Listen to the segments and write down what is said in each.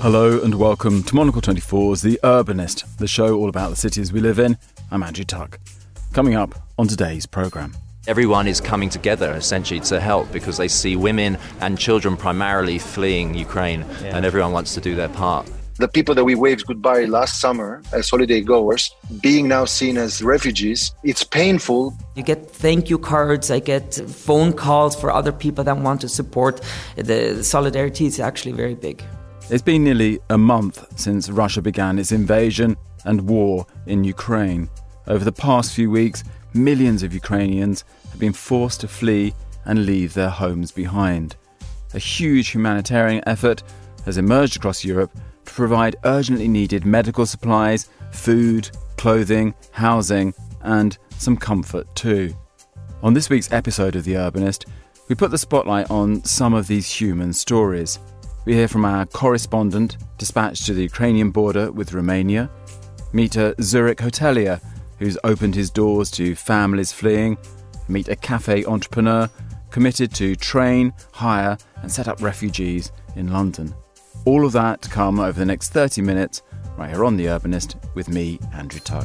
Hello and welcome to Monocle 24's The Urbanist, the show all about the cities we live in. I'm Andrew Tuck. Coming up on today's programme. Everyone is coming together essentially to help because they see women and children primarily fleeing Ukraine, and everyone wants to do their part. The people that we waved goodbye last summer as holiday goers, being now seen as refugees, it's painful. You get thank you cards, I get phone calls for other people that want to support. The solidarity is actually very big. It's been nearly a month since Russia began its invasion and war in Ukraine. Over the past few weeks, millions of Ukrainians have been forced to flee and leave their homes behind. A huge humanitarian effort has emerged across Europe to provide urgently needed medical supplies, food, clothing, housing, and some comfort too. On this week's episode of The Urbanist, we put the spotlight on some of these human stories. We hear from our correspondent dispatched to the Ukrainian border with Romania, meet a Zurich hotelier who's opened his doors to families fleeing, meet a cafe entrepreneur committed to train, hire and set up refugees in London. All of that to come over the next 30 minutes, right here on The Urbanist, with me, Andrew Tuck.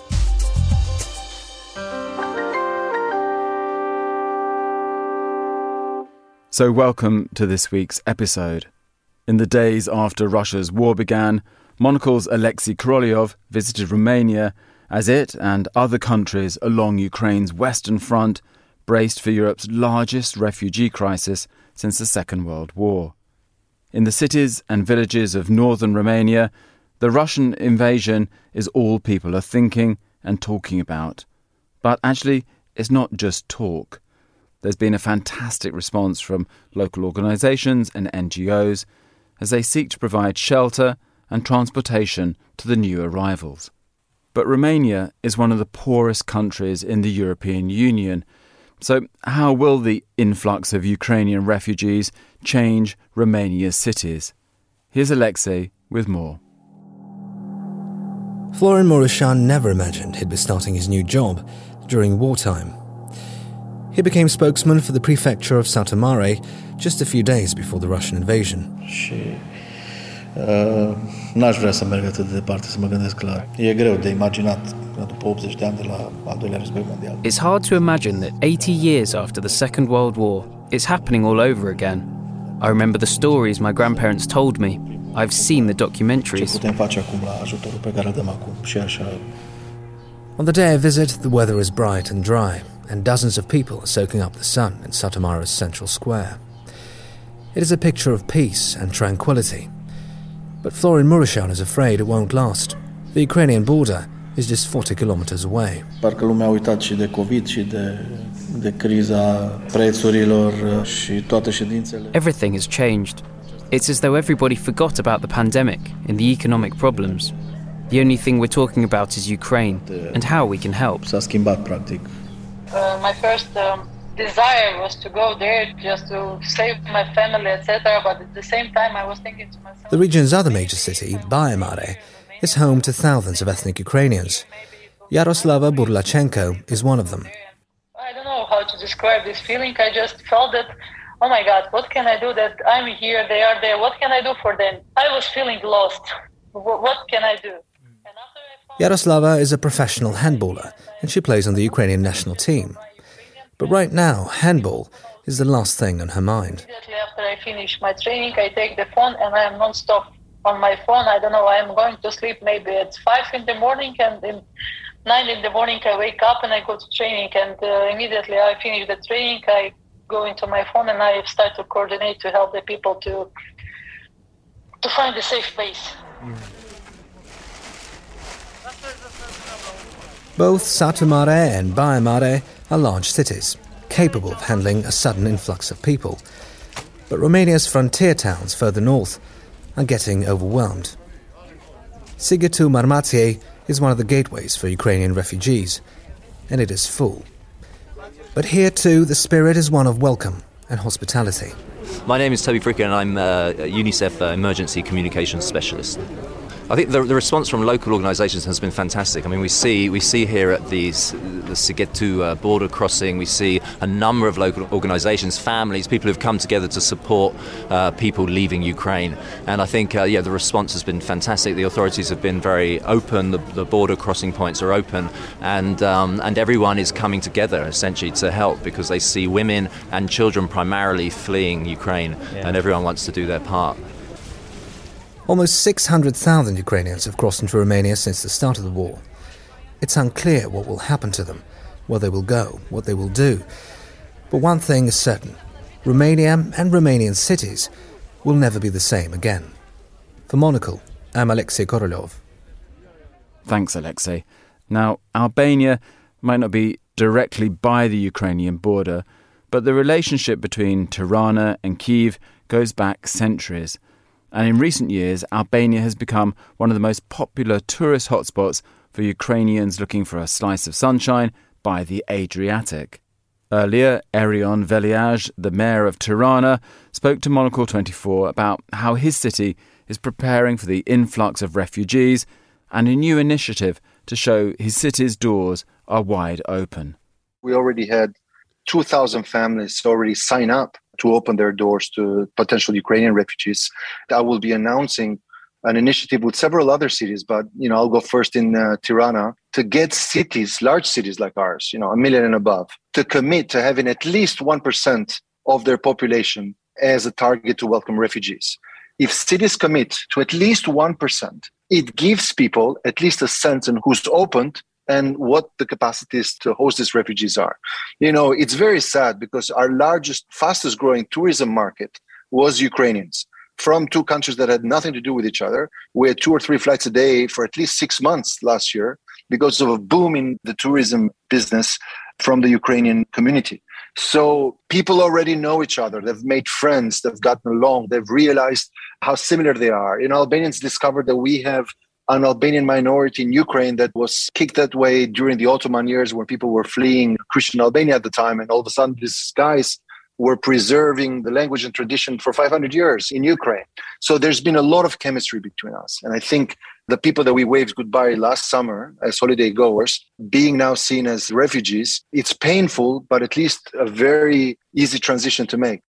So welcome to this week's episode. In the days after Russia's war began, Monocle's Alexei Korolyov visited Romania as it and other countries along Ukraine's western front braced for Europe's largest refugee crisis since the Second World War. In the cities and villages of northern Romania, the Russian invasion is all people are thinking and talking about. But actually, it's not just talk. There's been a fantastic response from local organisations and NGOs as they seek to provide shelter and transportation to the new arrivals. But Romania is one of the poorest countries in the European Union. So how will the influx of Ukrainian refugees change Romania's cities? Here's Alexei with more. Florin Mureșan never imagined he'd be starting his new job during wartime. He became spokesman for the prefecture of Satu Mare just a few days before the Russian invasion. N-aș vrea să merg atât de departe, să mă gândesc la... E greu de imaginat după 80 de ani de la al doilea război mondial. It's hard to imagine that 80 years after the Second World War, it's happening all over again. I remember the stories my grandparents told me. I've seen the documentaries. Ce putem face acum la ajutorul pe care îl dăm acum și așa. On the day I visit, the weather is bright and dry, and dozens of people are soaking up the sun in Satu Mare's central square. It is a picture of peace and tranquility. But Florin Mureșan is afraid it won't last. The Ukrainian border is just 40 kilometers away. Parcă lumea a uitat și de COVID și de criza prețurilor și toate ședințele. Everything has changed. It's as though everybody forgot about the pandemic and the economic problems. The only thing we're talking about is Ukraine and how we can help. S-a schimbat, practic. My first desire was to go there just to save my family, etc. But at the same time, I was thinking to myself... The region's other major city, Baia Mare, is home to thousands of ethnic Ukrainians. Yaroslava Burlachenko is one of them. I don't know how to describe this feeling. I just felt that, oh my God, what can I do that I'm here, they are there, what can I do for them? I was feeling lost. What can I do? Yaroslava is a professional handballer, and she plays on the Ukrainian national team. But right now, handball is the last thing on her mind. Immediately after I finish my training, I take the phone and I am non-stop on my phone. I don't know, I am going to sleep maybe at 5 in the morning, and in 9 in the morning I wake up and I go to training, and immediately I finish the training, I go into my phone and I start to coordinate to help the people to find a safe place. Both Satu Mare and Baia Mare are large cities, capable of handling a sudden influx of people. But Romania's frontier towns further north are getting overwhelmed. Sighetu Marmației is one of the gateways for Ukrainian refugees, and it is full. But here too, the spirit is one of welcome and hospitality. My name is Toby Fricker and I'm a UNICEF emergency communications specialist. I think the response from local organisations has been fantastic. I mean, we see here at the Sighetu border crossing, we see a number of local organisations, families, people who've come together to support people leaving Ukraine. And I think, the response has been fantastic. The authorities have been very open. The border crossing points are open, and everyone is coming together essentially to help because they see women and children primarily fleeing Ukraine, and everyone wants to do their part. Almost 600,000 Ukrainians have crossed into Romania since the start of the war. It's unclear what will happen to them, where they will go, what they will do. But one thing is certain: Romania and Romanian cities will never be the same again. For Monocle, I'm Alexei Korolyov. Thanks, Alexei. Now, Albania might not be directly by the Ukrainian border, but the relationship between Tirana and Kyiv goes back centuries. And in recent years, Albania has become one of the most popular tourist hotspots for Ukrainians looking for a slice of sunshine by the Adriatic. Earlier, Erion Veliaj, the mayor of Tirana, spoke to Monocle 24 about how his city is preparing for the influx of refugees and a new initiative to show his city's doors are wide open. We already had 2,000 families already sign up to open their doors to potential Ukrainian refugees. I will be announcing an initiative with several other cities, but I'll go first in Tirana to get cities, large cities like ours, 1 million and above, to commit to having at least 1% of their population as a target to welcome refugees. If cities commit to at least 1%, it gives people at least a sense in who's opened and what the capacities to host these refugees are. It's very sad because our largest, fastest growing tourism market was Ukrainians from two countries that had nothing to do with each other. We had 2 or 3 flights a day for at least 6 months last year because of a boom in the tourism business from the Ukrainian community. So people already know each other. They've made friends. They've gotten along. They've realized how similar they are. Albanians discovered that we have an Albanian minority in Ukraine that was kicked that way during the Ottoman years when people were fleeing Christian Albania at the time. And all of a sudden, these guys were preserving the language and tradition for 500 years in Ukraine. So there's been a lot of chemistry between us. And I think the people that we waved goodbye last summer as holiday goers, being now seen as refugees, it's painful, but at least a very easy transition to make.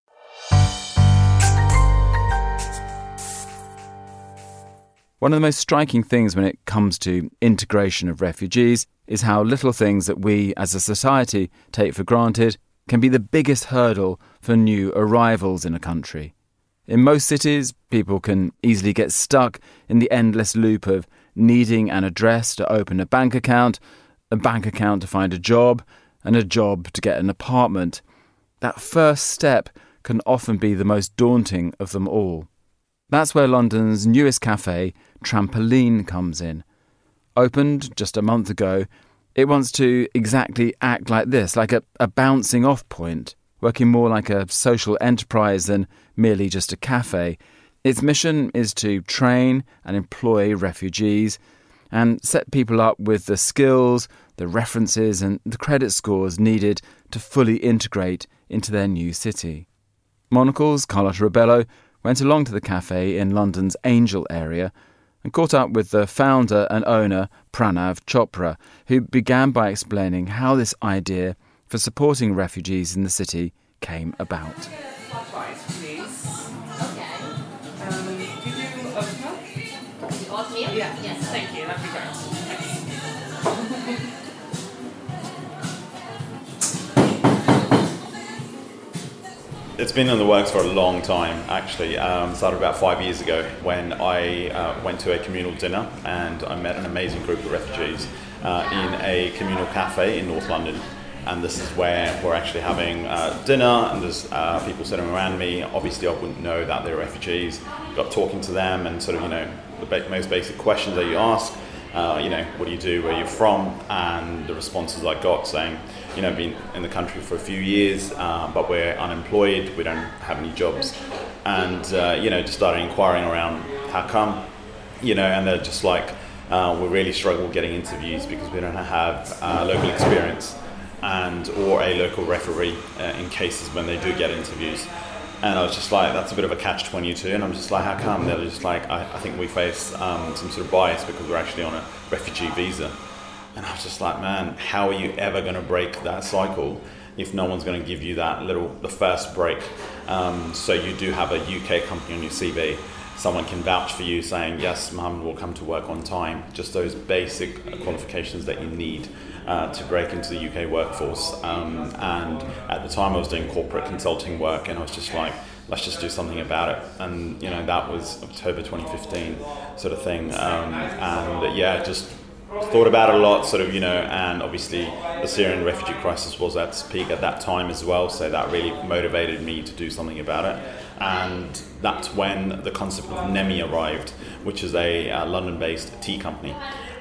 One of the most striking things when it comes to integration of refugees is how little things that we as a society take for granted can be the biggest hurdle for new arrivals in a country. In most cities, people can easily get stuck in the endless loop of needing an address to open a bank account to find a job, and a job to get an apartment. That first step can often be the most daunting of them all. That's where London's newest cafe, Trampoline, comes in. Opened just a month ago, it wants to exactly act like this, like a bouncing off point, working more like a social enterprise than merely just a cafe. Its mission is to train and employ refugees and set people up with the skills, the references and the credit scores needed to fully integrate into their new city. Monocle's Carlotta Rebello went along to the cafe in London's Angel area and caught up with the founder and owner, Pranav Chopra, who began by explaining how this idea for supporting refugees in the city came about. Yes, thank you. That'd be great. It's been in the works for a long time, actually. Started about 5 years ago when I went to a communal dinner and I met an amazing group of refugees in a communal cafe in North London. And this is where we're actually having dinner, and there's people sitting around me. Obviously, I wouldn't know that they're refugees. Got talking to them and sort of, the most basic questions that you ask. What do you do, where you're from? And the responses I got saying, been in the country for a few years, but we're unemployed, we don't have any jobs. And, just started inquiring around how come, and they're just like, we really struggle getting interviews because we don't have local experience or a local referee in cases when they do get interviews. And I was just like, that's a bit of a catch-22. And I'm just like, how come? They're just like, I think we face some sort of bias because we're actually on a refugee visa. And I was just like, man, how are you ever going to break that cycle if no one's going to give you the first break? So you do have a UK company on your CV. Someone can vouch for you saying, yes, Mohammed will come to work on time. Just those basic qualifications that you need to break into the UK workforce. And at the time I was doing corporate consulting work, and I was just like, let's just do something about it. And, that was October 2015 sort of thing. Just thought about it a lot, and obviously the Syrian refugee crisis was at its peak at that time as well, so that really motivated me to do something about it. And that's when the concept of NEMI arrived, which is a London-based tea company,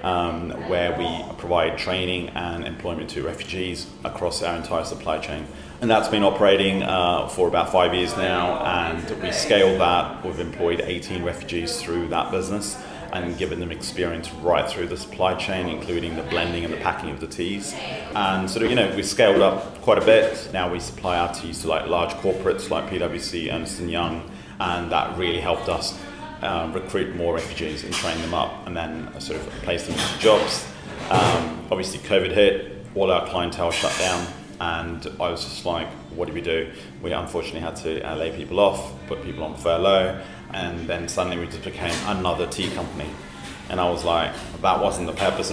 where we provide training and employment to refugees across our entire supply chain. And that's been operating for about 5 years now, and we scaled that. We've employed 18 refugees through that business and given them experience right through the supply chain, including the blending and the packing of the teas. And we scaled up quite a bit. Now we supply our teas to large corporates like PwC, Ernst & Young, and that really helped us recruit more refugees and train them up and then place them into jobs. Obviously COVID hit, all our clientele shut down, and I was just like, what do we do? We unfortunately had to lay people off, put people on furlough, and then suddenly we just became another tea company. And I was like, that wasn't the purpose of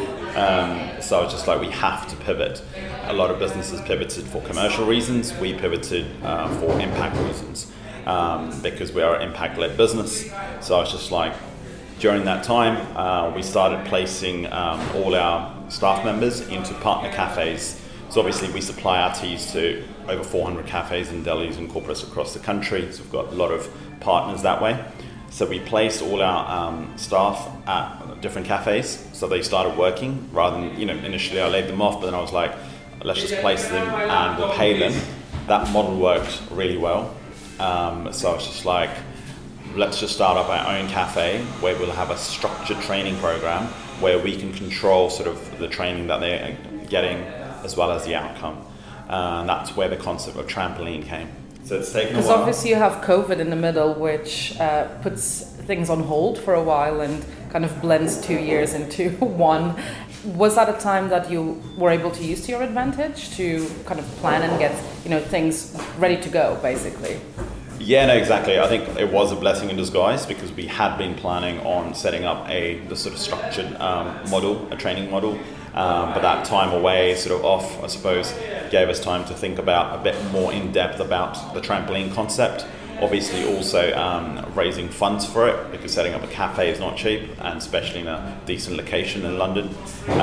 NEMI. So I was just like, we have to pivot. A lot of businesses pivoted for commercial reasons. We pivoted for impact reasons, because we are an impact-led business. So I was just like, during that time, we started placing all our staff members into partner cafes. So obviously we supply our teas to over 400 cafes and delis and corporates across the country. So we've got a lot of partners that way. So we placed all our staff at different cafes. So they started working rather than, initially I laid them off, but then I was like, let's just place them and we'll pay them. That model worked really well. So I was just like, let's just start up our own cafe where we'll have a structured training program where we can control the training that they're getting as well as the outcome. And that's where the concept of trampoline came. So it's taken a while. Because obviously you have COVID in the middle, which puts things on hold for a while and kind of blends 2 years into one. Was that a time that you were able to use to your advantage to kind of plan and get things ready to go, basically? Yeah, no, exactly. I think it was a blessing in disguise because we had been planning on setting up the structured model, a training model. But that time away, off, I suppose, gave us time to think about a bit more in depth about the trampoline concept. Obviously also raising funds for it, because setting up a cafe is not cheap, and especially in a decent location in London.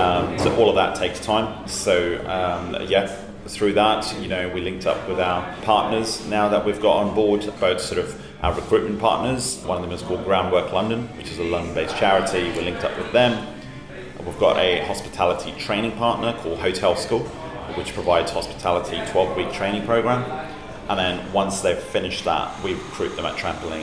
So all of that takes time. So through that, we linked up with our partners now that we've got on board, both our recruitment partners. One of them is called Groundwork London, which is a London-based charity. We linked up with them. We've got a hospitality training partner called Hotel School, which provides hospitality 12-week training program. And then once they've finished that, we recruit them at Trampoline.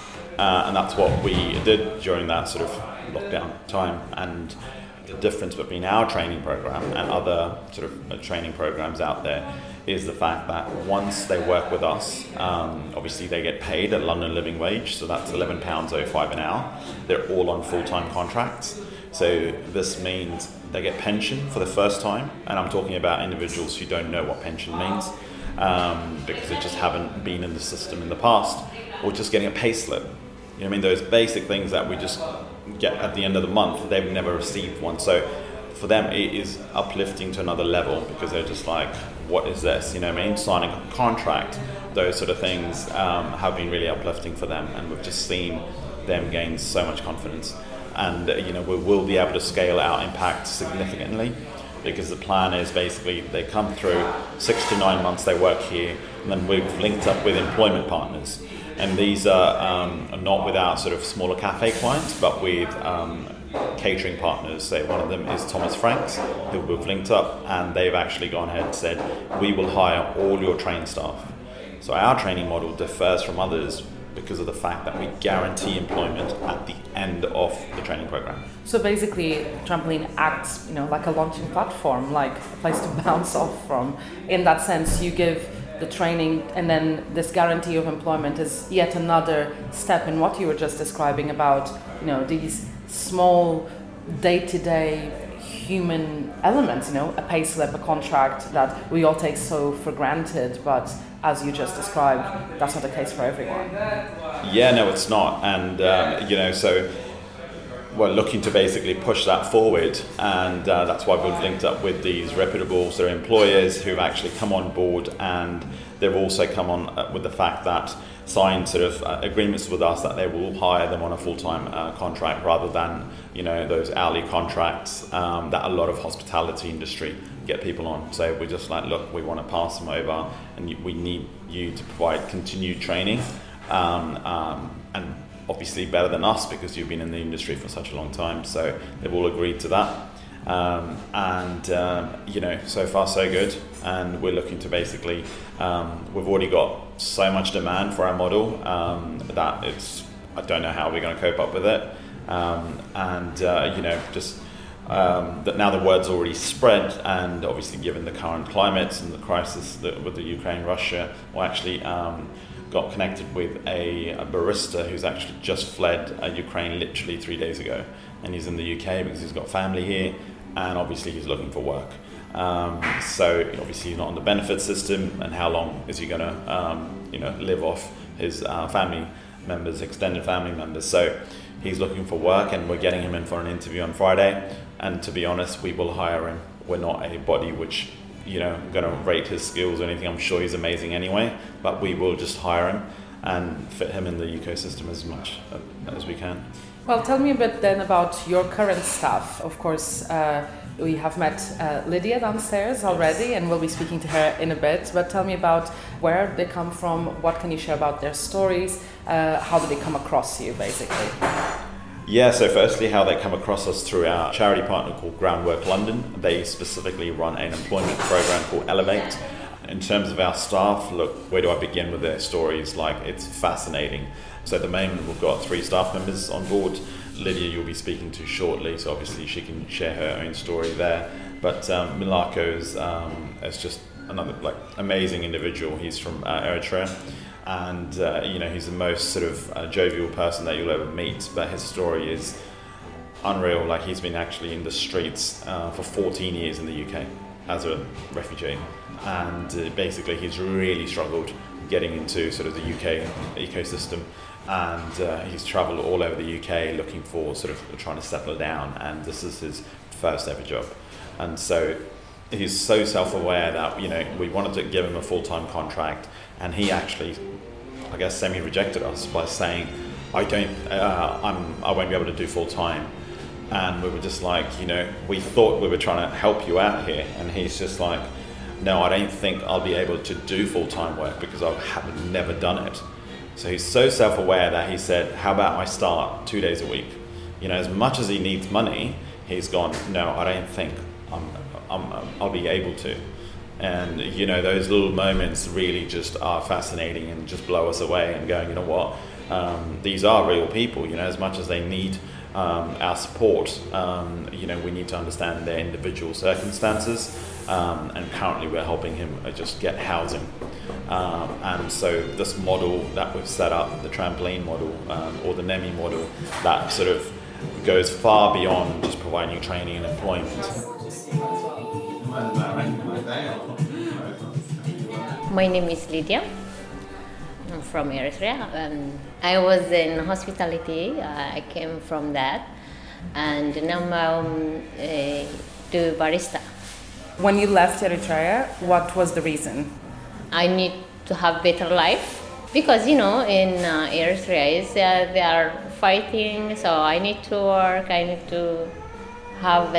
And that's what we did during that lockdown time. And the difference between our training program and other training programs out there is the fact that once they work with us, obviously they get paid at London Living Wage, so that's £11.05 an hour. They're all on full-time contracts. So this means they get pension for the first time, and I'm talking about individuals who don't know what pension means because they just haven't been in the system in the past, or just getting a pay slip. Those basic things that we just get at the end of the month, they've never received one. So for them, it is uplifting to another level because they're just like, what is this? Signing a contract, those sort of things have been really uplifting for them, and we've just seen them gain so much confidence. And we will be able to scale our impact significantly, because the plan is basically they come through 6 to 9 months, they work here, and then we've linked up with employment partners. And these are not with our smaller cafe clients, but with catering partners. So one of them is Thomas Franks, who we've linked up, and they've actually gone ahead and said, we will hire all your trained staff. So our training model differs from others because of the fact that we guarantee employment at the end of the training program. So basically, Trampoline acts, like a launching platform, like a place to bounce off from. In that sense, you give the training, and then this guarantee of employment is yet another step in what you were just describing about, these small day-to-day human elements, a pay slip, a contract that we all take so for granted, but as you just described, that's not the case for everyone. Yeah, no, it's not. And, so we're looking to basically push that forward, and that's why we've linked up with these reputable sort of employers who've actually come on board, and they've also come on with the fact that signed sort of agreements with us that they will hire them on a full-time contract rather than those hourly contracts that a lot of hospitality industry get people on. So we're just like, look, we want to pass them over, and we need you to provide continued training, and obviously better than us because you've been in the industry for such a long time. So they've all agreed to that, so far so good. And we're looking to basically, we've already got so much demand for our model that I don't know how we're going to cope up with it. That now the word's already spread, and obviously given the current climate and the crisis with the Ukraine-Russia, we actually got connected with a barista who's actually just fled Ukraine literally 3 days ago, and he's in the UK because he's got family here, and obviously he's looking for work. So obviously he's not on the benefit system, and how long is he going to live off his family members, extended family members? So he's looking for work, and we're getting him in for an interview on Friday. And to be honest, we will hire him. We're not a body which going to rate his skills or anything. I'm sure he's amazing anyway, but we will just hire him and fit him in the ecosystem as much as we can. Well, tell me a bit then about your current staff. Of course, we have met Lydia downstairs already, and we'll be speaking to her in a bit. But tell me about where they come from. What can you share about their stories? How do they come across you, basically? Yeah, so firstly, how they come across us through our charity partner called Groundwork London. They specifically run an employment program called Elevate. In terms of our staff, look, where do I begin with their stories? It's fascinating. So at the moment, we've got 3 staff members on board. Lydia, you'll be speaking to shortly, so obviously she can share her own story there. But Milako is just another amazing individual. He's from Eritrea. And he's the most sort of jovial person that you'll ever meet, but his story is unreal. He's been actually in the streets for 14 years in the UK as a refugee, and basically he's really struggled getting into sort of the UK ecosystem, and he's travelled all over the UK looking for sort of trying to settle down, and this is his first ever job. And so he's so self-aware that we wanted to give him a full-time contract, and he actually, I guess, semi-rejected us by saying, I won't be able to do full-time. And we were just like, we thought we were trying to help you out here, and he's just like, no, I don't think I'll be able to do full-time work because I have never done it. So he's so self-aware that he said, how about I start 2 days a week? As much as he needs money, he's gone, no, I don't think I'll be able to. And those little moments really just are fascinating and just blow us away, and going, what, these are real people. As much as they need our support, we need to understand their individual circumstances, and currently we're helping him just get housing, and so this model that we've set up, the trampoline model, or the NEMI model, that sort of goes far beyond just providing training and employment. My name is Lydia. I'm from Eritrea. I was in hospitality. I came from that, and now I'm do barista. When you left Eritrea, what was the reason? I need to have better life because in Eritrea they are fighting. So I need to work. I need to have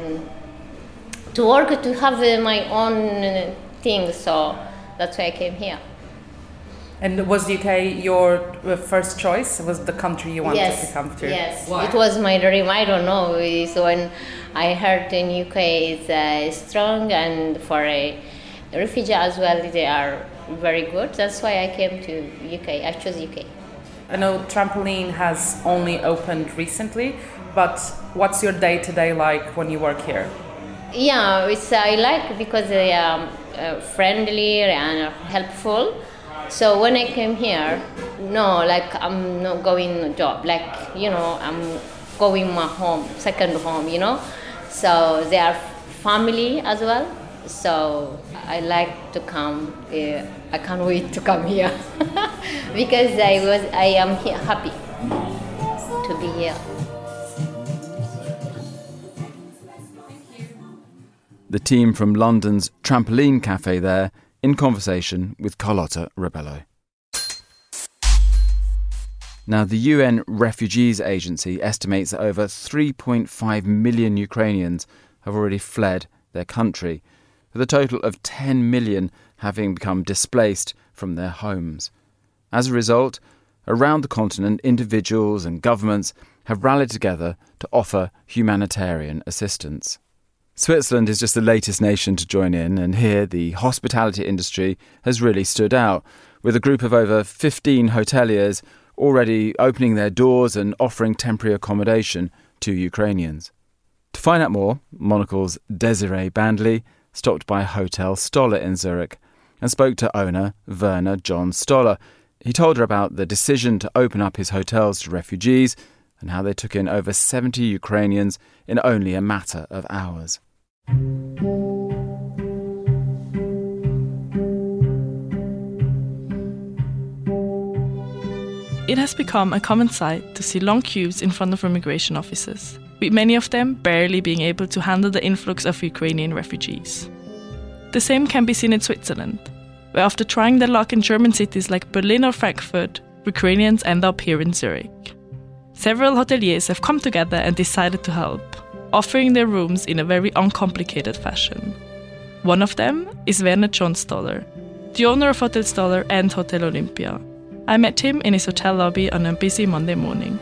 to have my own things. So that's why I came here. And was the UK your first choice? Was the country you wanted to come to? Yes, Why? It was my dream. I don't know. So when I heard in UK is strong, and for a refugee as well, they are very good. That's why I came to UK. I chose UK. I know Trampoline has only opened recently, but what's your day-to-day like when you work here? Yeah, I like because friendly and helpful. So when I came here, no, like I'm not going to job, like, I'm going my home, second home, So they are family as well. So I like to come. I can't wait to come here because I am here happy to be here. The team from London's Trampoline Cafe there, in conversation with Carlotta Rebello. Now, the UN Refugees Agency estimates that over 3.5 million Ukrainians have already fled their country, with a total of 10 million having become displaced from their homes. As a result, around the continent, individuals and governments have rallied together to offer humanitarian assistance. Switzerland is just the latest nation to join in, and here the hospitality industry has really stood out, with a group of over 15 hoteliers already opening their doors and offering temporary accommodation to Ukrainians. To find out more, Monocle's Desiree Bandley stopped by Hotel Stoller in Zurich and spoke to owner Werner John Stoller. He told her about the decision to open up his hotels to refugees and how they took in over 70 Ukrainians in only a matter of hours. It has become a common sight to see long queues in front of immigration offices, with many of them barely being able to handle the influx of Ukrainian refugees. The same can be seen in Switzerland, where after trying their luck in German cities like Berlin or Frankfurt, Ukrainians end up here in Zurich. Several hoteliers have come together and decided to help, offering their rooms in a very uncomplicated fashion. One of them is Werner John Stoller, the owner of Hotel Stoller and Hotel Olympia. I met him in his hotel lobby on a busy Monday morning.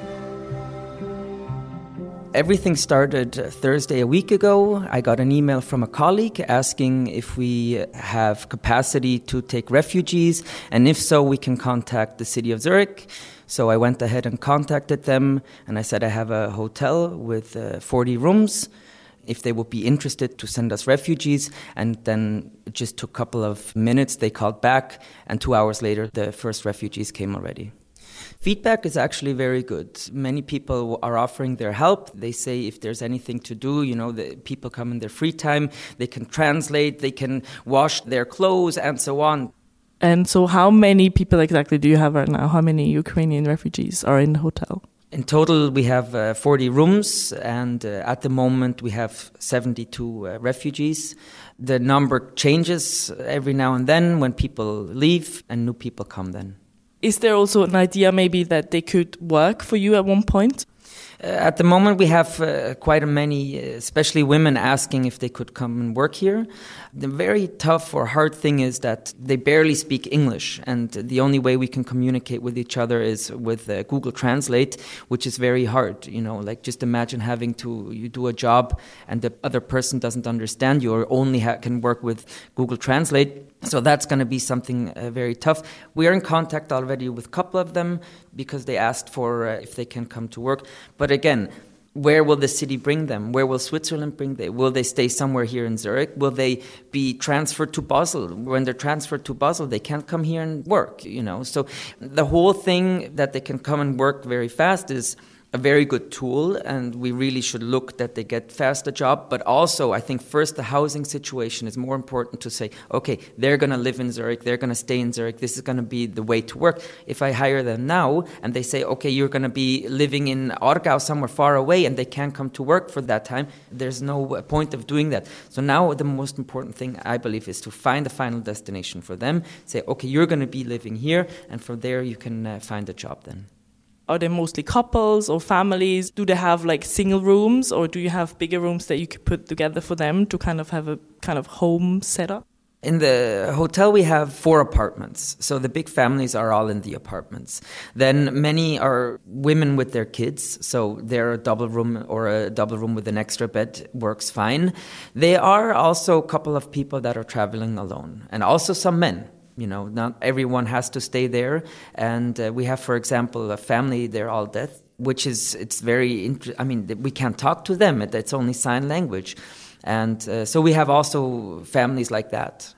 Everything started Thursday a week ago. I got an email from a colleague asking if we have capacity to take refugees, and if so, we can contact the city of Zurich. So I went ahead and contacted them, and I said I have a hotel with 40 rooms, if they would be interested to send us refugees. And then it just took a couple of minutes. They called back, and 2 hours later, the first refugees came already. Feedback is actually very good. Many people are offering their help. They say if there's anything to do, the people come in their free time, they can translate, they can wash their clothes, and so on. And so how many people exactly do you have right now? How many Ukrainian refugees are in the hotel? In total, we have 40 rooms, and at the moment we have 72 refugees. The number changes every now and then when people leave and new people come then. Is there also an idea maybe that they could work for you at one point? At the moment, we have quite many, especially women, asking if they could come and work here. The very tough or hard thing is that they barely speak English, and the only way we can communicate with each other is with Google Translate, which is very hard. Like just imagine having you do a job and the other person doesn't understand you or only can work with Google Translate. So that's going to be something very tough. We are in contact already with a couple of them because they asked for if they can come to work. But again, where will the city bring them? Where will Switzerland bring them? Will they stay somewhere here in Zurich? Will they be transferred to Basel? When they're transferred to Basel, they can't come here and work, So the whole thing that they can come and work very fast is a very good tool, and we really should look that they get fast a job. But also, I think first the housing situation is more important to say, okay, they're going to live in Zurich, they're going to stay in Zurich, this is going to be the way to work. If I hire them now and they say, okay, you're going to be living in Aargau somewhere far away and they can't come to work for that time, there's no point of doing that. So now the most important thing, I believe, is to find a final destination for them. Say, okay, you're going to be living here, and from there you can find a job then. Are they mostly couples or families? Do they have like single rooms, or do you have bigger rooms that you could put together for them to kind of have a kind of home setup? In the hotel, we have 4 apartments. So the big families are all in the apartments. Then many are women with their kids. So they're a double room or a double room with an extra bed works fine. There are also a couple of people that are traveling alone, and also some men. Not everyone has to stay there. And we have, for example, a family, they're all deaf, which is, it's very, we can't talk to them. It's only sign language. And so we have also families like that.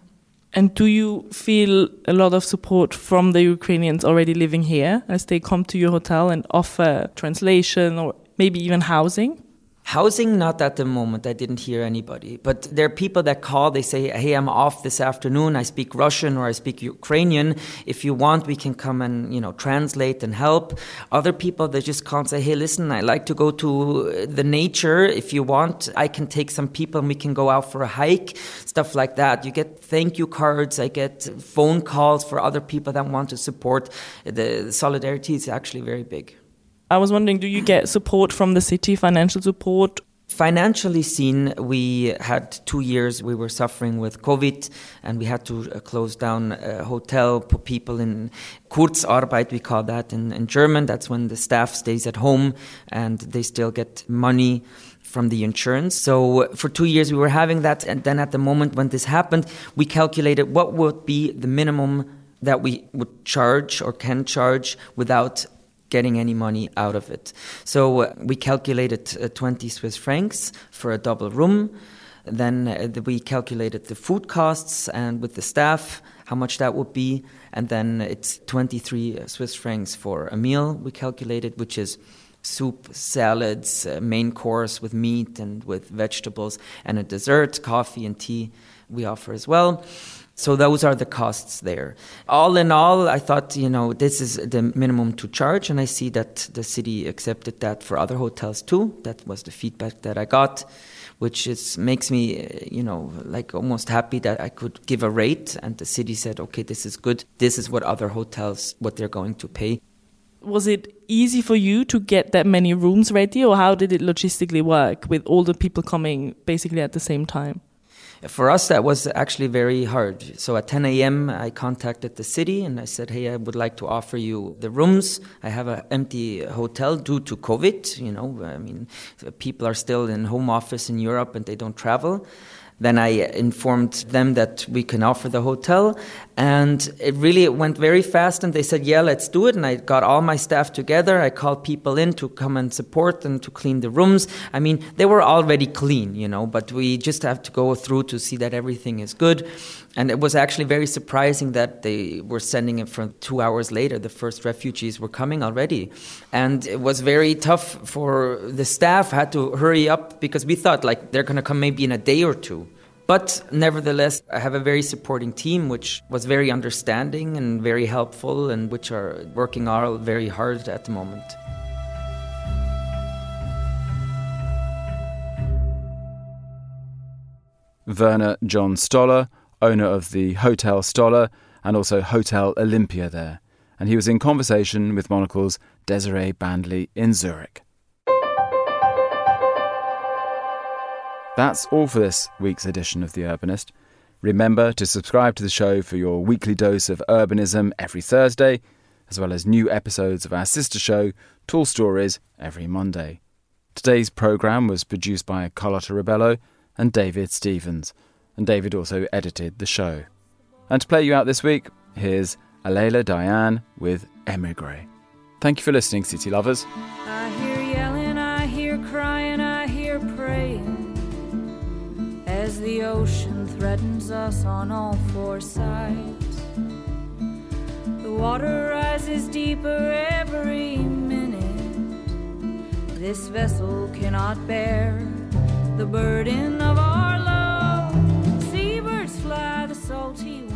And do you feel a lot of support from the Ukrainians already living here as they come to your hotel and offer translation or maybe even housing? Housing, not at the moment. I didn't hear anybody. But there are people that call, they say, hey, I'm off this afternoon. I speak Russian or I speak Ukrainian. If you want, we can come and, translate and help. Other people, they just call and say, hey, listen, I like to go to the nature. If you want, I can take some people and we can go out for a hike, stuff like that. You get thank you cards. I get phone calls for other people that want to support. The solidarity is actually very big. I was wondering, do you get support from the city, financial support? Financially seen, we had 2 years we were suffering with COVID and we had to close down a hotel, put people in Kurzarbeit, we call that in German. That's when the staff stays at home and they still get money from the insurance. So for 2 years we were having that, and then at the moment when this happened, we calculated what would be the minimum that we would charge or can charge without getting any money out of it. So we calculated 20 Swiss francs for a double room. Then we calculated the food costs and with the staff, how much that would be. And then it's 23 Swiss francs for a meal we calculated, which is soup, salads, main course with meat and with vegetables, and a dessert, coffee and tea we offer as well. So those are the costs there. All in all, I thought, this is the minimum to charge, and I see that the city accepted that for other hotels too. That was the feedback that I got, which makes me, almost happy that I could give a rate, and the city said, okay, this is good. This is what other hotels, what they're going to pay. Was it easy for you to get that many rooms ready, or how did it logistically work with all the people coming basically at the same time? For us, that was actually very hard. So at 10 a.m., I contacted the city and I said, hey, I would like to offer you the rooms. I have an empty hotel due to COVID. People are still in home office in Europe and they don't travel. Then I informed them that we can offer the hotel, and it went very fast, and they said, yeah, let's do it. And I got all my staff together. I called people in to come and support and to clean the rooms. They were already clean, but we just have to go through to see that everything is good. And it was actually very surprising that they were sending it from 2 hours later. The first refugees were coming already. And it was very tough for the staff, had to hurry up because we thought they're going to come maybe in a day or two. But nevertheless, I have a very supporting team, which was very understanding and very helpful, and which are working all very hard at the moment. Werner John Stoller, owner of the Hotel Stoller and also Hotel Olympia there. And he was in conversation with Monocle's Desiree Bandley in Zurich. That's all for this week's edition of The Urbanist. Remember to subscribe to the show for your weekly dose of urbanism every Thursday, as well as new episodes of our sister show, Tall Stories, every Monday. Today's programme was produced by Carlotta Rebello and David Stevens, and David also edited the show. And to play you out this week, here's Alayla Diane with Emigre. Thank you for listening, City Lovers. I hear yelling, I hear crying, I hear praying, as the ocean threatens us on all four sides. The water rises deeper every minute. This vessel cannot bear the burden of our love. Seabirds fly the salty